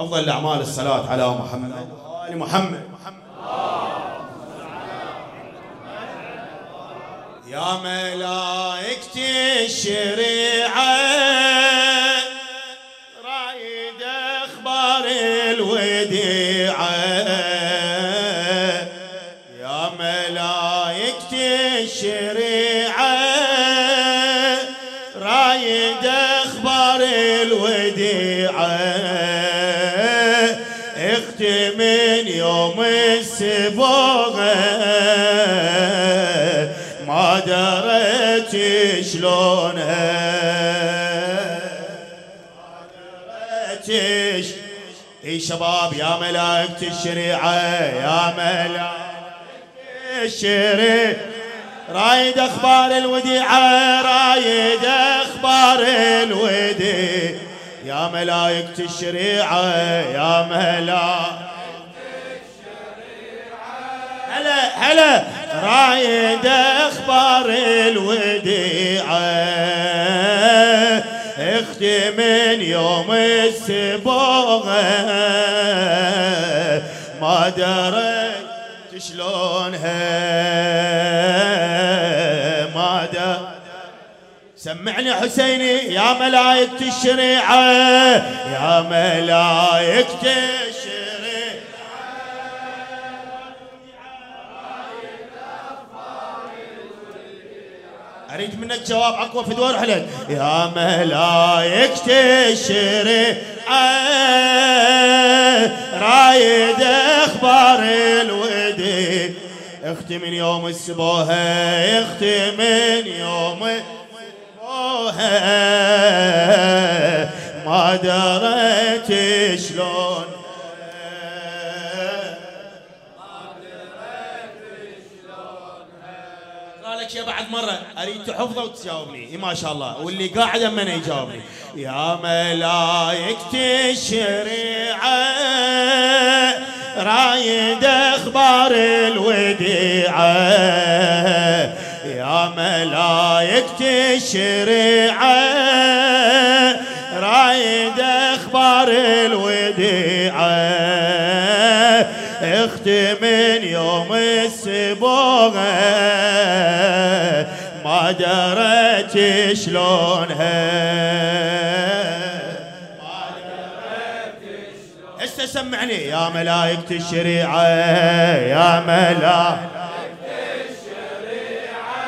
أفضل الأعمال الصلاة على محمد وآل محمد. يا ملائكة الشريعة رايد أخبار الوديعة، يا ملائكة الشريعة رايد أخبار الوديعة، اختي من يوم السبوغة ما دريت شلونها، ما دريت. اي شباب يا ملائكة الشريعة، يا ملائكة الشريعة رايد اخبار الوديعة، رايد اخبار الوديعة، يا ملائكة الشريعة، يا ملائكة هلا هلا رايد اخبار الوديعة، اختي من يوم السبوغة ما دريت شلونها، ما دريت. سمعني حسيني يا ملائكة الشريعة، يا ملائكة الشريعة أريد منك جواب أقوى في دور حلال. يا ملائكة الشريعة رايد أخبار الوديع، اختي من يوم السبوها، اختي من يوم السبوها ما دريت شلون، لك يا بعد مرة أريد تحفظه وتجاوبني. ما شاء الله، واللي قاعد من يجاوبني. يا ملائكة الشريعة رايد أخبار الوديعة، يا ملائكة الشريعة رايد أخبار الوديعة، اختي من يوم السبوغة ما دريت شلونها، ما دريت شلونها. هسه سمعني يا ملائكة الشريعة، يا ملائكة الشريعة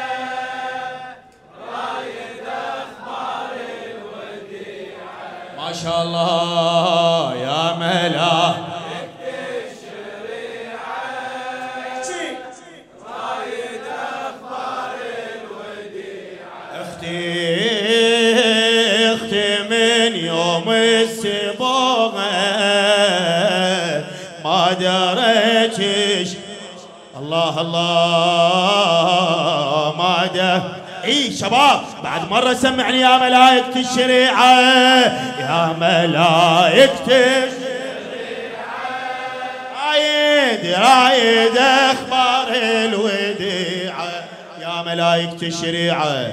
رايد أخبار الوديعة، ما شاء الله يا ملائكة اختي من يوم السبوغة ما دريت. الله الله ما دريت. اي شباب بعد مرة سمعني يا ملائكة الشريعة، يا ملائكة الشريعة رايد اخبار الوديعة، يا ملائكة الشريعة،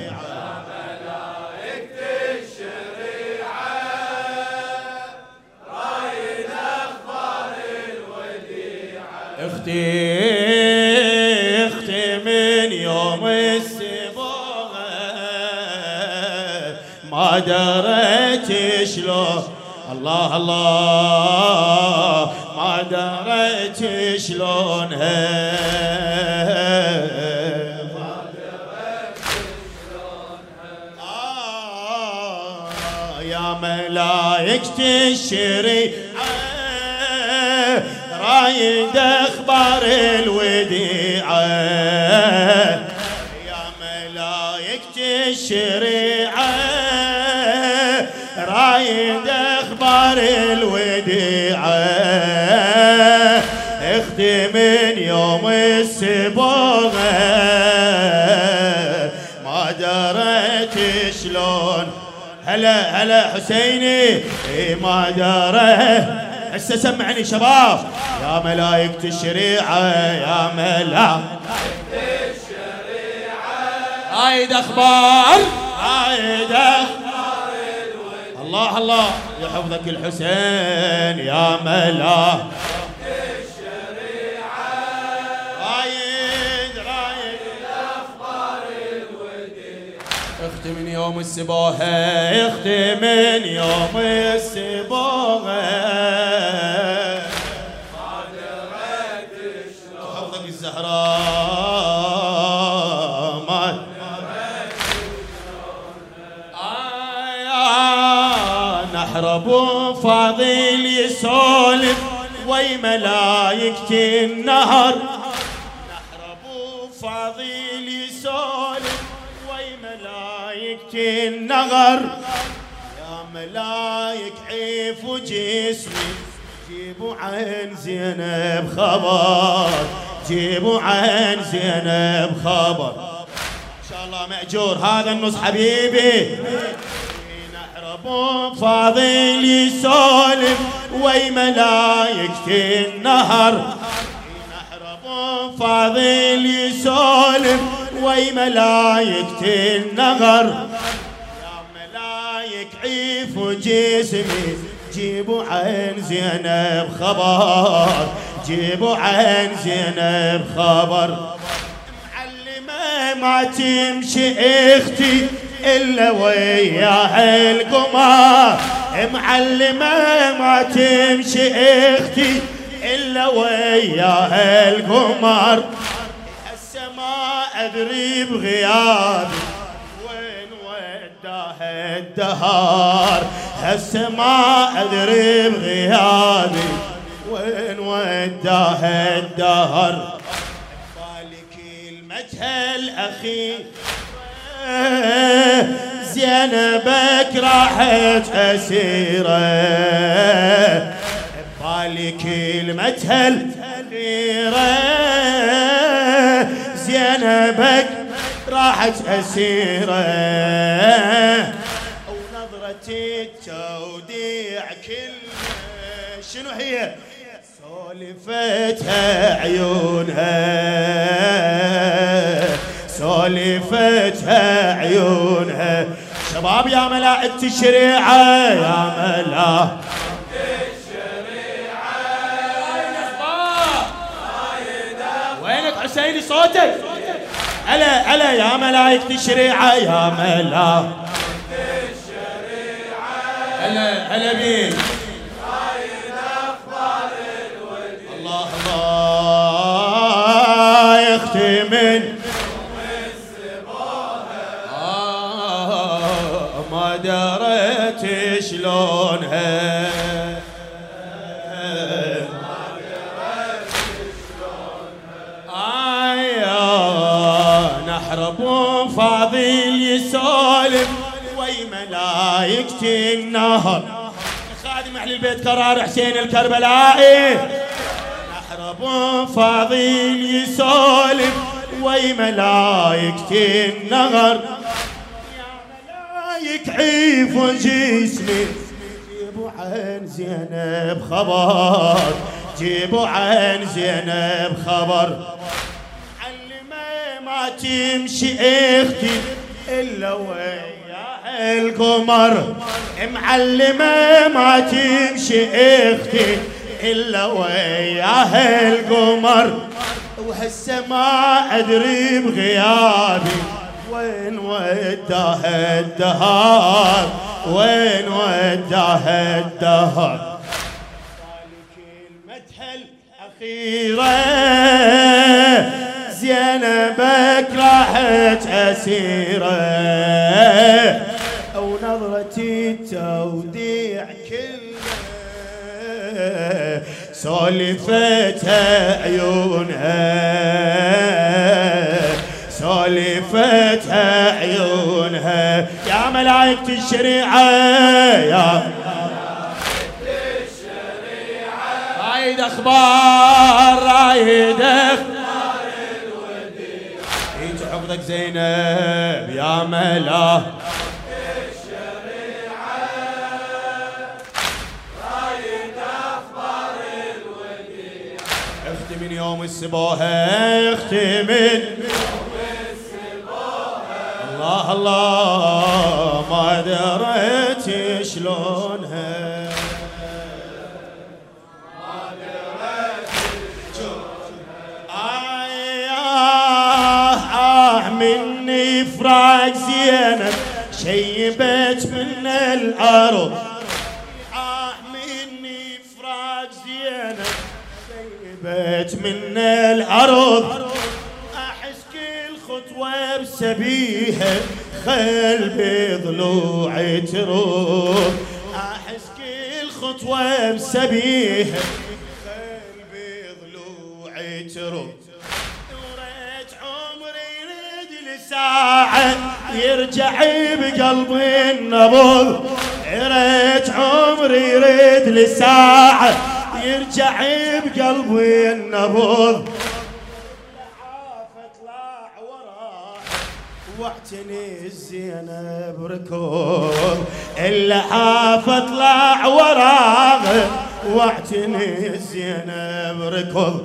اختي من يوم السبوغة ما دريت شلون، الله الله ما دريت شلونها، ما دريت شلونها. يا ملائكة الشريعة رايد اخبار الوديعة، يا ملائكة الشريعة رايد اخبار الوديعة، اختي من يوم السبوغة ما دريت شلون. هلا هلا حسيني ما دريت. هسه سمعني شباب يا ملائكة الشريعة، يا ملائكة الشريعة رايد اخبار، رايد اخبار الوديعة، الله الله يحفظك الحسين يا ملاك الشريعة رايد الأفضل الوديع اختي من يوم السبوها اختي من يوم السبوها ما دريت شلون حفظك الزهراء ما نحرب فاضل يسولف وي ملايكة النهر نحرب فاضل يسولف وي ملايكة النهر يا ملايك عيف وجسمي جيبوا عن زينب خبر جيبوا عن زينب خبر ان شاء الله مأجور هذا النص حبيبي ابو فاضل يسولف وي ملايكة النهر نحر ابو فاضل يسولف وي ملايكة النهر يا ملايك عيف وجسمي جيبوا عن زينب خبر جيبوا عن زينب خبر معلمة ما تمشي اختي إلا وياها القمر معلمة ما تمشي اختي إلا وياها القمر هسه ما أدري بغيابي وين وداها الدهر هسه ما أدري بغيابي وين وداها الدهر بالك المجهى الأخير زينبك راحت أسيرة ببالك المجهى الأخيرة زينبك راحت أسيرة ونظرة التوديع كلها شنو هي سولفتها عيونها سولفتها عيونها شباب يا ملاءة الشريعة يا ملاءة الشريعة وينك حسيني صوتك ألا يا ملايكة الشريعة يا ملاءة الشريعة ألا بيك الله الله يختمن ما دريت شلونها نحرب فاضل يسولف وي ملايكة النهر خادم أهل البيت قرار حسين الكربلائي نحرب فاضل يسولف وي ملايكة النهر يكعيف جسمي جيبوا عن زينب خبر جيبوا عن زينب خبر معلمة ما تمشي اختي الا وياها القمر معلمة ما تمشي اختي الا وياها القمر وهسه ما ادري بغيابي وين وداها الدهر وين وداها الدهر ذلك المدحة الأخيرة زينبك راحت أسيرة أو نظرة التوديع كلها سولفتها عيونها سولفتها عيونها يا ملايكة الشريعة يا ملايكة الشريعة رايد أخبار رايد أخبار الوديع انت حفظك زينب يا ملايكة الشريعة رايد أخبار الوديع اختي من يوم السبوها اختي من الله الله ما دريت دريت شلونها مني فراق زينب شيبت من الأرض مني فراق زينب شيبت من الأرض أحس كل خطوة بسبيها قلبي ضلوعي تروح أحس كل خطوة بسبيها قلبي ضلوعي تروح ساعة يرجع بقلبي النبض ريت عمري يريد لساعة يرجع بقلبي النبض عاف اطلع وراه واعتني الزينب ركوب اللي عاف اطلع وراه واعتني الزينب ركوب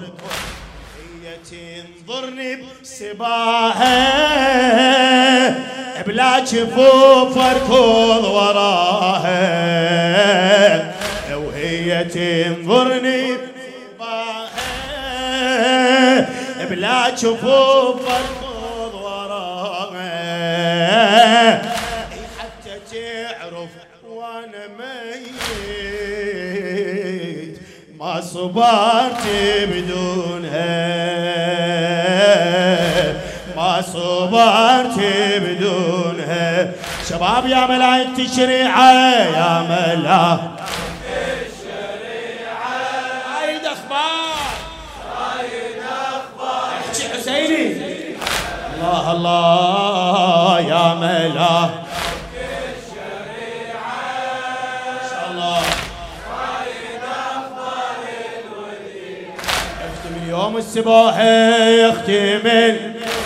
تنظرني بسباها بلا جفوف اركض وراها وهي تنظرني بسباها بلا جفوف اركض وراها حتى تعرف وانا ميت ما صبرت بدونها ما صبرت بدونها شباب يا ملايكة الشريعة يا ملايكة الشريعة رايد اخبار رايد اخبار احكي حسيني الله الله يا ملايكة الشريعة ان شاء الله رايد اخبار الولي اختم اليوم السباحة يختمل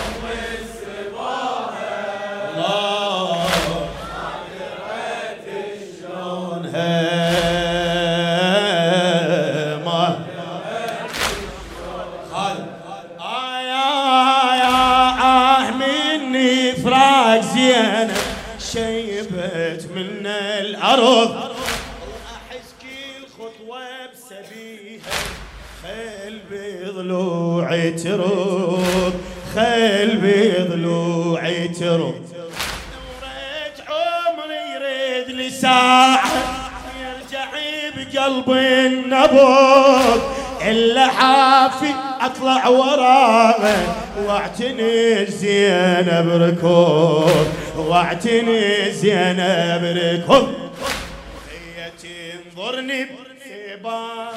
شيبت من الأرض أحس كل خطوة بسبيها قلبي ضلوعي تروب قلبي ضلوعي تروب وريت عمري يريد لي ساعة يرجع بقلبي النبض اللي حافي اطلع وراه واعتني زينب ركوب واعتني زينب ركوب هي تنظرني بسباها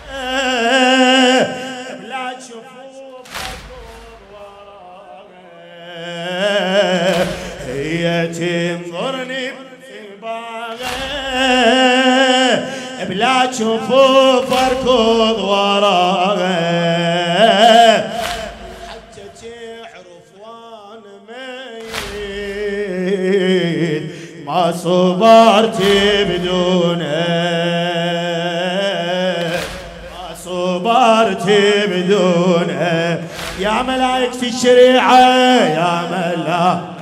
بلا جفوف وراها هي تنظرني بسباها بلا جفوف اركض وراها حتى تعرف وانا ميت ما صبرت بدونها ما صبرت بدونها يا ملايكة الشريعة يا ملايكة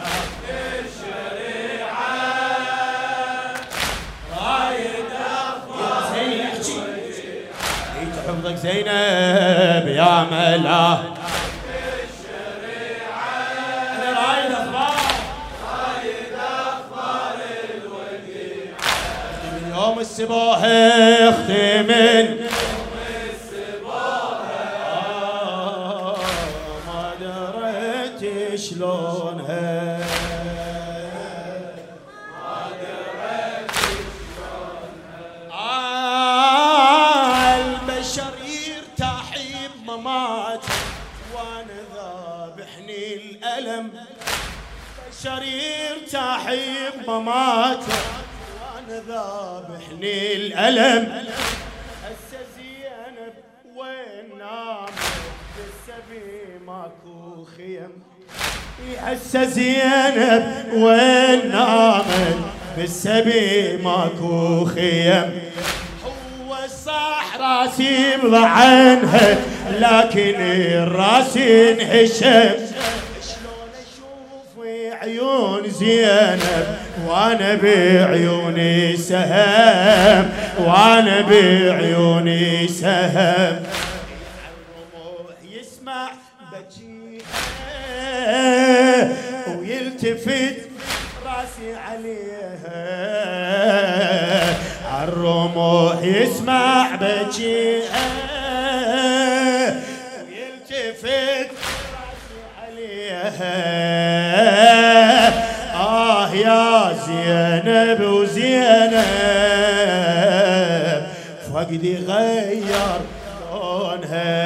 حفظك زينب يا ملاك الشريعة أنا رايد أخبار الوديعة اختم يوم السباحة اختم يوم السباحة ما دريت شلونها وانا ذابحني الألم بشر يرتاحي بمماته وانا ذابحني الألم هسه زينب وين نامت بالسبي ماكو خيم هسه زينب وين نامت بالسبي ماكو خيم صح راسي بضعنها لكن الراس انحشم شلون اشوف عيون زينب وانا بعيوني سهم، وانا بعيوني سهم. الرموح يسمع بجيها ويلتفت راسي عليها. الرموح يسمع بجيها ويلتفت راسي عليها. يا زينب وزينب فقدي غير لونها،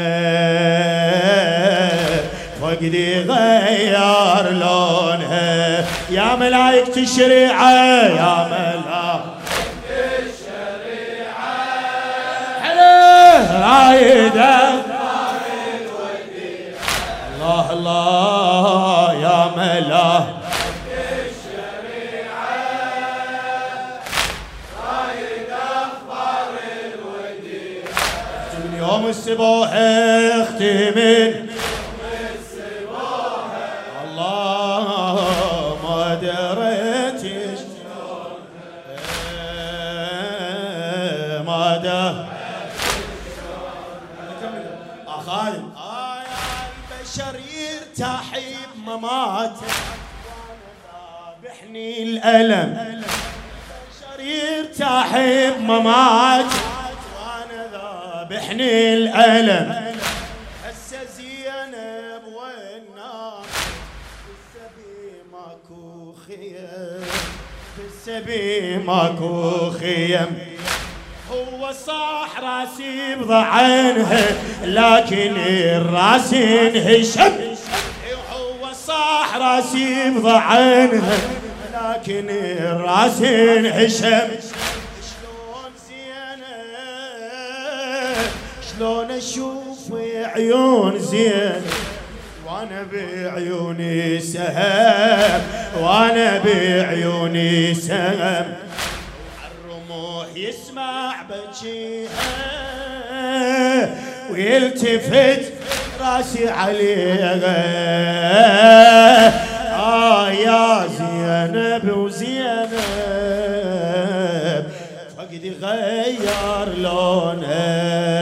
فقدي غير لونها. يا ملايكة الشريعة، يا ملايكة الشريعة، رايدة الله الله يا ملايكة يوم السبوحة اختمن، الله ما دريت شلون ما دريت شلون خالد. يا البشر يرتاح بمماته وانا ذابحني الألم. البشر يرتاح بمماته بحني الألم. هسه زينب والنار بالسبي ماكو خيم، بالسبي ماكو خيم. هو صاح راسي بضعنها لكن الراس انهشم. هو صاح راسي بضعنها لكن الراس انهشم. شلون اشوف عيون زين وانا بعيوني سهم، وانا بعيوني سهم. الرموح يسمع بجيها ويلتفت راسي عليها. يا زينب وزينب فقدي غير لونها،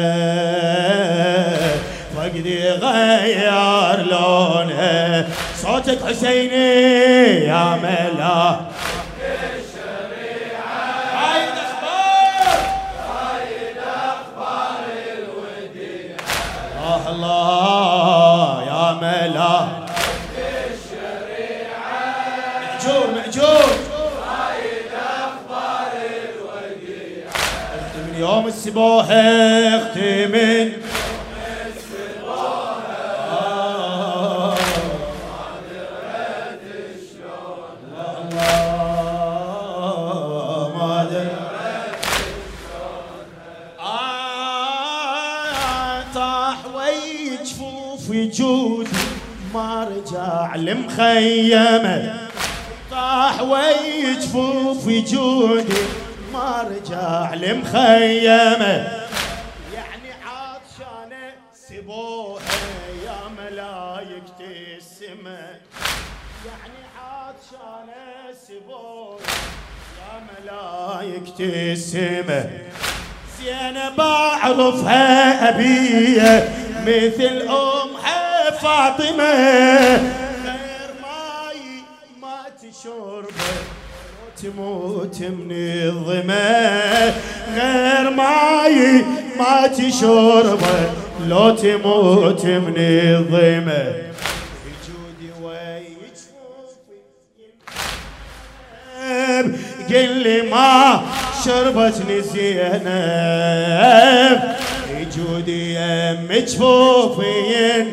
فقدي غير لونها. صوتك حسيني يا ملاك الشريعة، رايد اخبار، رايد اخبار الوديعة. الله الله يا ملاك الشريعة، مأجور مأجور يوم السبوحة اختمن. ما دريت شلون ما دريت شلون طاح ويا جفوف جودي ما رجع لمخيمه. طاح ويا جفوف جودي ما رجع لمخيمه. يعني عطشانه سبوها يا ملايكة السما، يعني عطشانه سبوها يا ملايكة السما. زينب اعرفها ابيه مثل امها فاطمه، غير ماي ما تشربه تموت من الظما. غير ماي ما تشربه لو تموت من الظما. وجودي ويا جفوفي قل لي ما شربتني زينب. وجودي يم جفوفي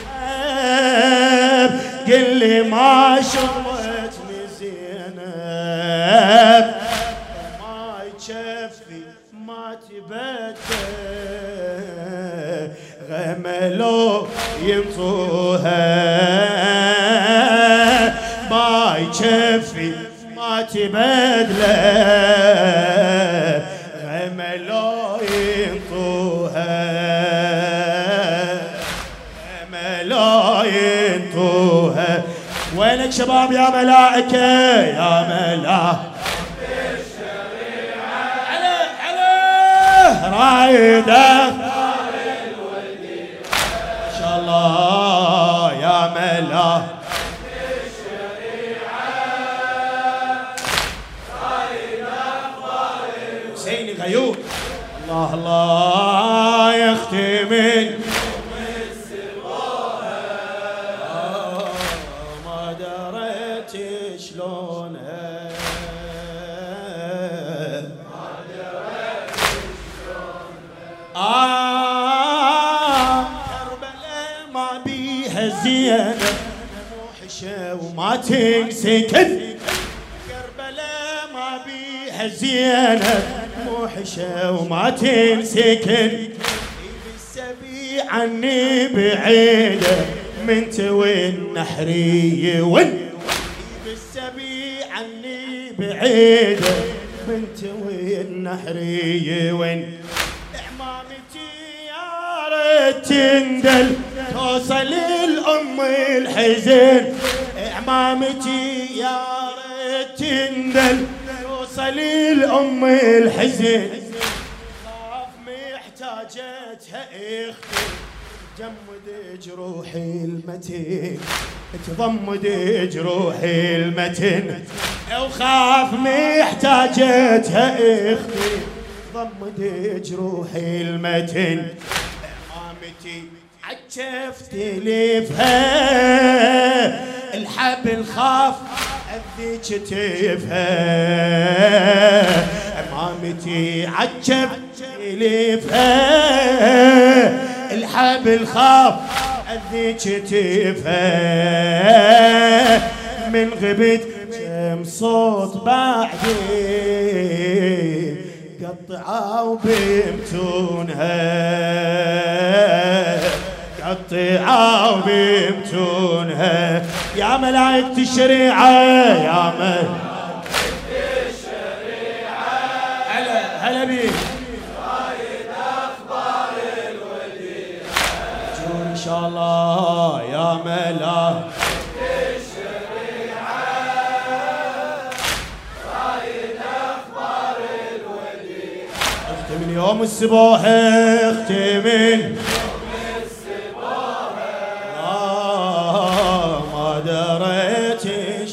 قل لي ما شربتني زينب. ما يكفي ما تبدل غملو ينطوها. ما يكفي ما تبدل غملو ينطوها. غملو ينطوها. وين وينك شباب يا ملائكة يا ملائكة رايد اختار الولدي ما شاء الله يا ملا الشريعة رايد اختار حسيني غيور الله الله يختمن ما دريت شلونها كربلاء ما بيها زينب موحشة وما تنسكن كربلاء ما بيها زينب موحشة وما تنسكن بالسبي عني بعيدة من توي النحرية ون بالسبي عني بعيدة من توي النحرية ون تندل توصل الأم الحزن عمامتي يا ريت تندل توصل الأم الحزن خاف محتاجتها اختي تجمد جروحي المتين تضمد جروحي المتن وخاف محتاجتها اختي ضمد جروحي المتن عمامتي عجفت ليفها الحبل خاف أذي كتفها عمامتي عجفت ليفها الحبل خاف أذي كتفها من غبت كم صوت بعدي قطعوا بيمتونها قطعوا بيمتونها يا ملائكة الشريعة يا ملائكة الشريعة هلا بيك رايد أخبار الوديعة إن شاء الله يا ملائكة من يوم السبوحة اختمن يوم السبوحة ما دريت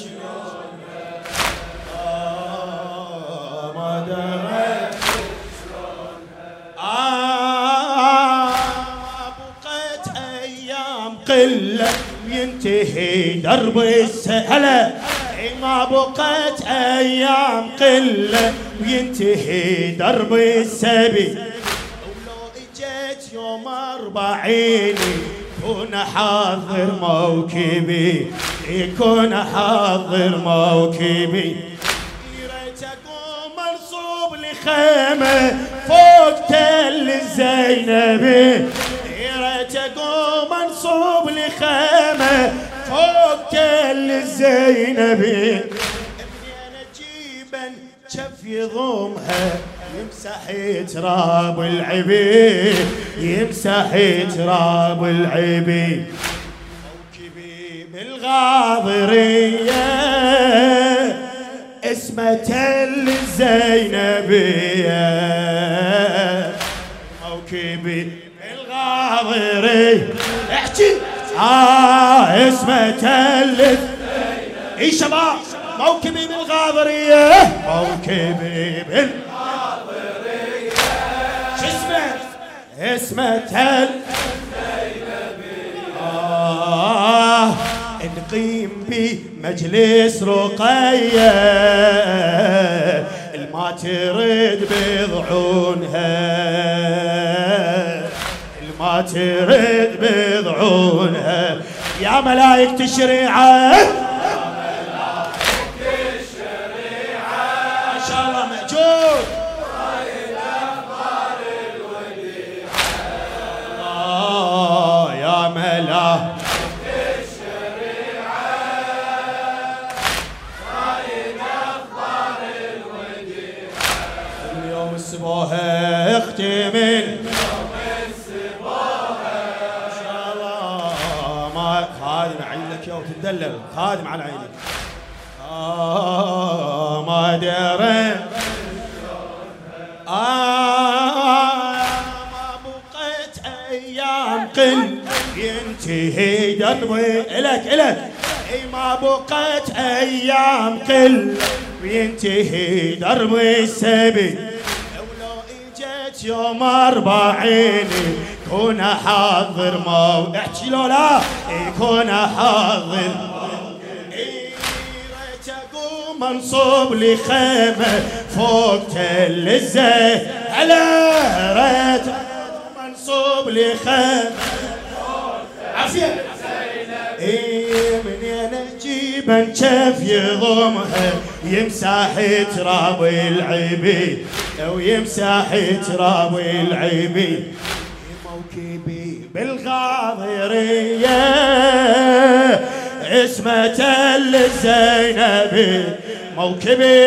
شلونها ما دريت شلونها بقيت أيام قلة ينتهي درب السهلة ما بقيت أيام قلة وينتهي درب السبي ولو اجيت يوم 40 يكون حاضر موكبي يكون حاضر موكبي ريت اقوم منصوب لخيمة فوق تل الزينبي ريت اقوم منصوب لخيمة فوق تل الزينبي منين اجيبا شف يضمها يمسح تراب العبي يمسح تراب العبي موكبي بالغاضرية اسمه تل الزينبية موكبي بالغاضرية احكي اسمه تل اي شباب موكبي بالغاضرية موكبي بالغاضرية شو اسمه تل نقيم بمجلس رقية الما ترد بضعونها الما ترد بضعونها يا ملائكة الشريعة السبوحة اختمن يوم السبوحة ان شاء الله ما خادم اعيد لك يا وتدلل خادم على عيني. ما دريت ما بقيت ايام قل ينتهي دربي الك اي ما بقيت ايام قل ينتهي دربي السبي. ولو اجيت يوم 40 كون حاضر احكي لو لا يكون حاضر. ريت اقوم منصوب لي خيمه فوق تل الزين. هلا ريت اقوم منصوب لي خيمه عافيه منين اجيب انشف يضمها يمسح تراب العبي ويمسح تراب العبي. موكبي بالغاضريه اسمة الزينبي. موكبي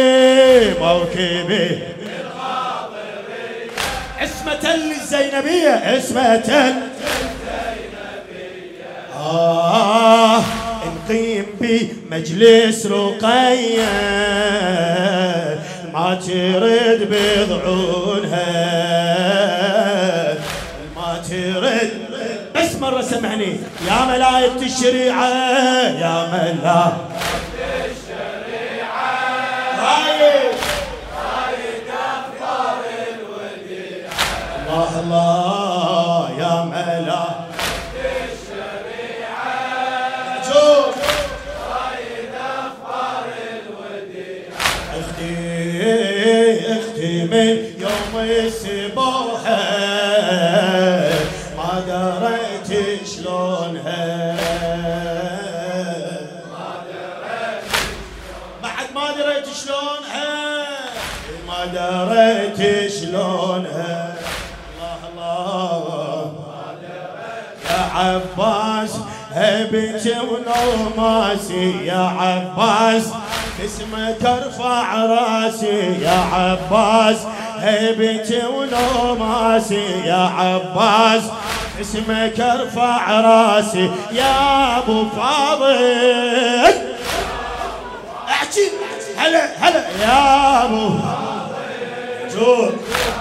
بالغاضريه اسمة الزينبيه اسمة نقيم بمجلس رقية ما ترد بضعونها ما ترد. بس مرة سمعني يا ملايكة الشريعة يا ملايكة الشريعة رايد أخبار الوديعة. الله يا ملايكة اختي من يوم السبوحة ما دريت شلونها بعد ما دريت شلونها ما دريت شلونها. الله يا عباس هبت ونوماسي يا عباس اسمك ارفع راسي يا عباس هبت ونوماسي يا عباس اسمك ارفع راسي يا ابو فاضل. احكي هلا يا ابو فاضل.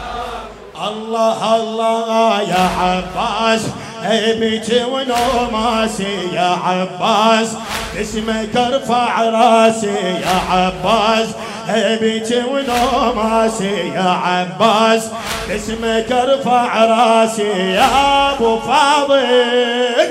الله يا عباس هبت ونوماسي يا عباس اسمك ارفع راسي يا عباس هبت ونوماسي يا عباس اسمك ارفع راسي يا ابو فاضل.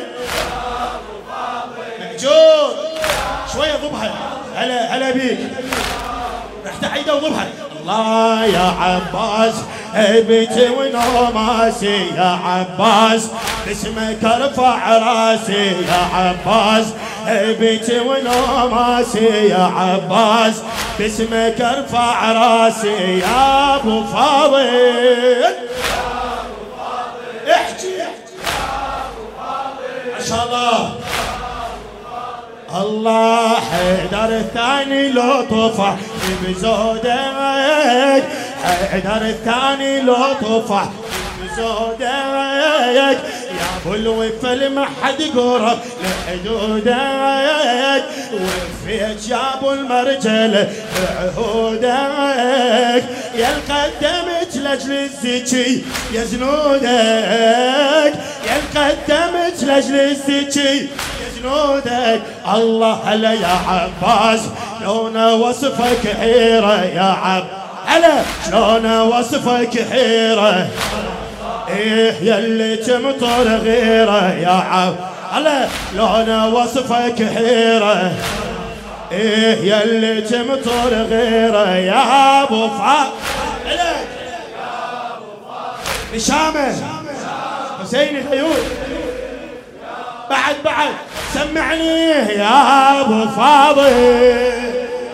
مأجور شويه ضبها هلا بيك رحت عيده وضبها. الله يا عباس هبت ونوماسي يا عباس اسمك ارفع راسي يا عباس هبت ونوماسي يا عباس باسمك ارفع راسي يا ابو فاضل. احكي ما شاء الله. الله حيدر الثاني لو طفح بزودك حيدر الثاني لو طفح بزودك يا ابو الوفل ما حد قرب لحدودك وفيت يا ابو المرجل بعهودك يا القدمت لاجل الزكي يا زنودك يا القدمت لاجل الزكي جنودك. الله هلا يا عباس شلون وصفك حيرة يا عب هلا شلون وصفك حيرة ايه يلي تمطر غيره يا عب هلا شلون وصفك حيرة ايه يلي تمطر غيره يا ابو فاضل. هشام حسين العيون بعد سمعني يا ابو فاضل.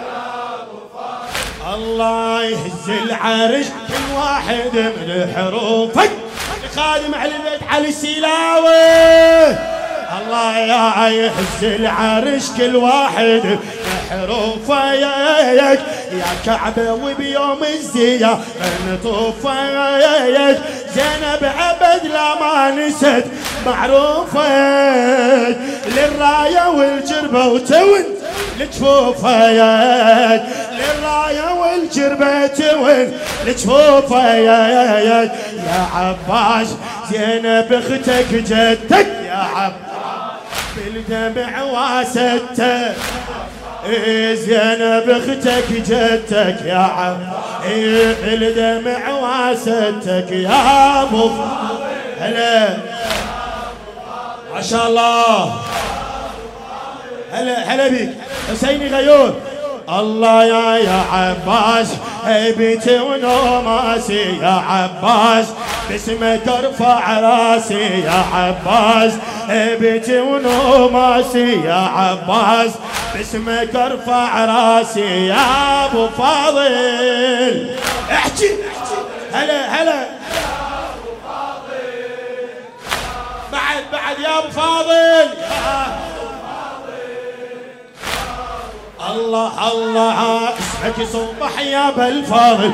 الله يهز العرش كل واحد من حروفك خادم على البيت علي السلاوي. الله يا يهز العرش كل واحد حروفك يا كعبة وبيوم الزيا نطوفك زينب عبد لا ما نست معروفة للراية والجربة وتون لجفوفة للراية والجربة تون لجفوفة يا عباس زينب اختك جدك يا عباس بالدمع واسدتك زينب اختك جدك يا عباس بالدمع واسدتك يا ابو هلا ما شاء الله هلا بيك حسيني غيور الله يا عباس هيبتي ونوماسي يا عباس باسمك ارفع راسي يا عباس هيبتي ونوماسي يا عباس باسمك ارفع راسي يا ابو فاضل احكي هلا بعد يا ابو فاضل الله اسمك صبح يا بالفاضل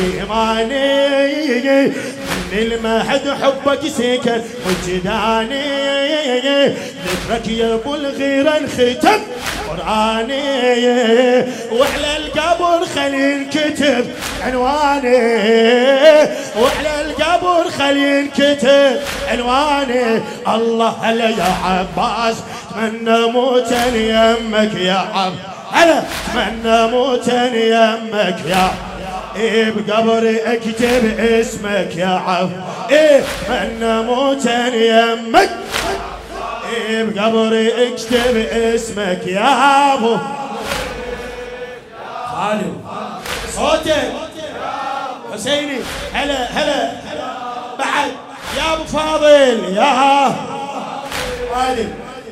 ايماني من المهد حبك سكن وجداني ذكرك يا ابو الغيره انختم قراني وعلى القبر خلي كتب عنواني وعلى القبر خلي كتب عنواني الله هلا يا عباس اتمنى موتن يمك يا عباس أنا أتمنى موتن يمك يا بقبري اكتب اسمك يا عف أتمنى موتن يمك بقبري اكتب اسمك يا ابو خالد صوتك حسيني هلا بعد يا ابو فاضل يا خالد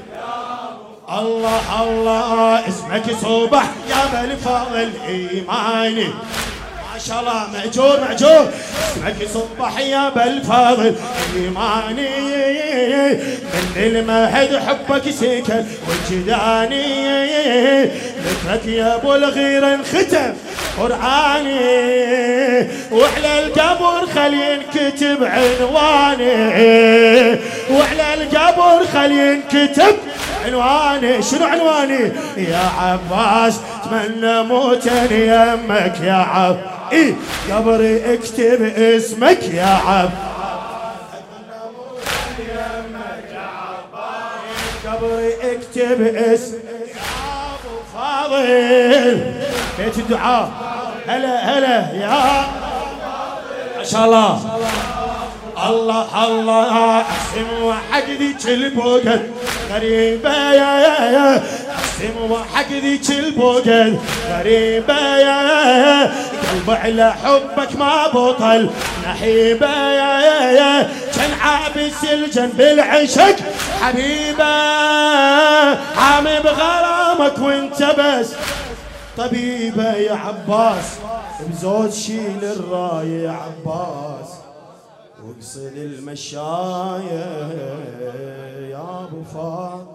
الله اسمك صبح يا بالفاضل ايماني ما شاء الله مأجور اسمك صبح يا بالفاضل ايماني من المهد حبك سكن وجداني ذكرك يا ابو الغيره انختم قراني وعلى القبر خلي ينكتب عنواني وعلى القبر خلي ينكتب عنواني شنو عنواني يا عباس اتمنى موتن يمك يا عب قبري اكتب اسمك يا عب اتمنى موتن يمك يا عباس قبري اكتب اسمك يا ابو فاضل بيت الدعاء هلا يا ما شاء الله احسن وحق ذيك البوقت غريبة يا احسن وحق ذيك البوقت غريبة يا قلب على حبك ما بطل نحيبة يا كان عابس الجنب العشق حبيبة عامي بغرامك وانت بس طبيبة يا عباس بزود شيل الراية يا عباس واقصد المشاية يا ابو فاضل